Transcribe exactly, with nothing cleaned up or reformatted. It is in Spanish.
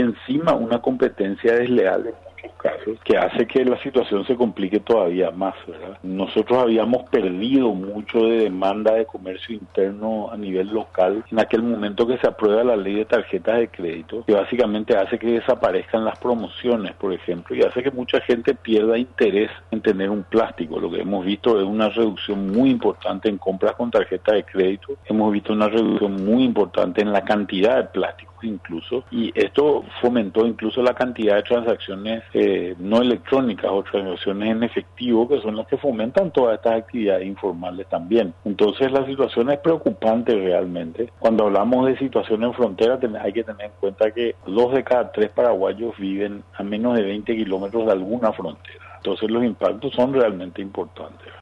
encima una competencia desleal en muchos casos que hace que la situación se complique todavía más, ¿verdad? Nosotros habíamos perdido mucho de demanda de comercio interno a nivel local en aquel momento que se aprueba la ley de tarjetas de crédito, que básicamente hace que desaparezcan las promociones, por ejemplo, y hace que mucha gente pierda interés en tener un plástico. Lo que hemos visto es una reducción muy importante en compras con tarjeta de crédito, hemos visto una reducción muy importante en la cantidad de plásticos incluso, y esto fomentó incluso la cantidad de transacciones eh, no electrónicas o transacciones en efectivo, que son las que fomentan todas estas actividades informales también. Entonces la situación es preocupante realmente. Cuando hablamos de situación en frontera hay que tener en cuenta que dos de cada tres paraguayos viven a menos de veinte kilómetros de alguna frontera. Entonces los impactos son realmente importantes.